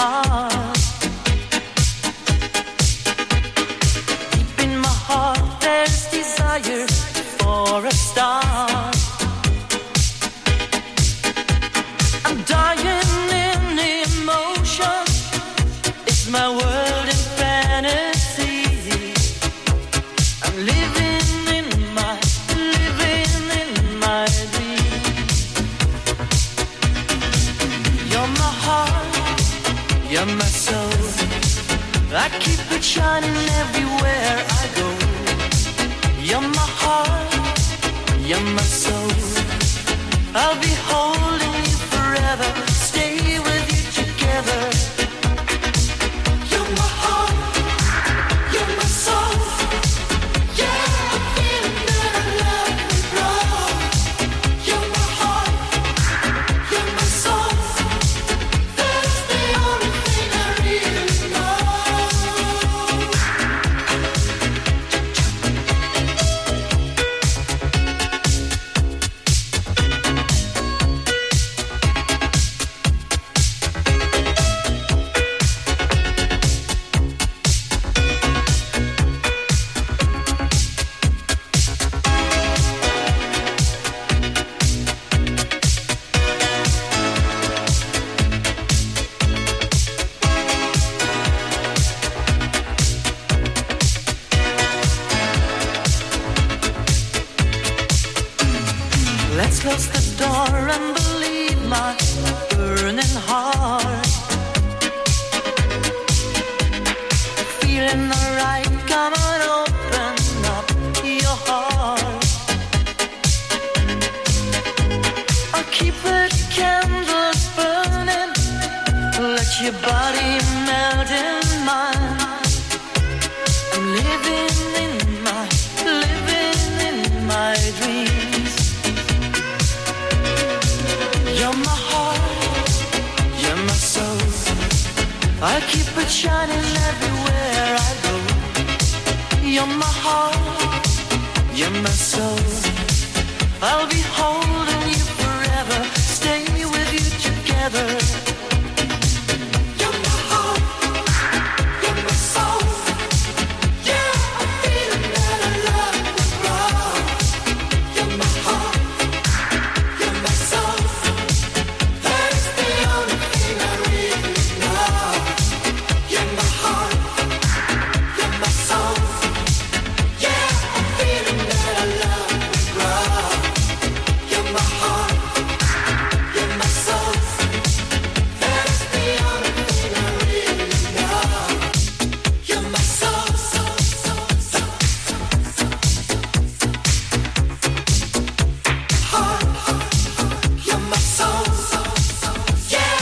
heart. Deep in my heart there's desire for a star. I'm dying in emotion. It's my world in fantasy. I'm living in my dream. You're my heart, you're my soul. I keep it shining everywhere I go. You're my heart, you're my soul. I'll be holding you forever, stay with you together. You're my heart, you're my soul. Yeah, I'm feeling that I love you, bro. You're my heart, you're my soul. That's the only thing I really know. Let's close the door and believe my burning heart. Feeling alright, come on, open up your heart. I'll keep the candles burning, let your body melt in mine. I'm living in my dreams. You're my heart, you're my soul. I'll keep it shining everywhere I go. You're my heart, you're my soul. I'll be holding you forever, stay with you together. You're my heart, you're my soul. Yeah, I'm feeling that I love you, bro. You're my heart, you're my soul. That's the only thing I really know. You're my heart, you're my soul. Yeah, I'm feeling that I love you, bro. You're my heart, you're my soul. That's the only thing I really know. You're my soul, soul, soul, soul. Heart, you're my soul, soul, soul. Yeah.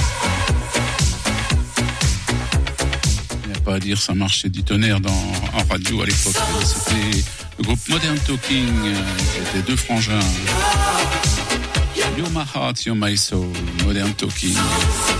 Il n'y a pas à dire, ça marchait du tonnerre en radio à l'époque. C'était le groupe Modern Talking, c'était deux frangins. You're my heart, you're my soul, Modern Talking.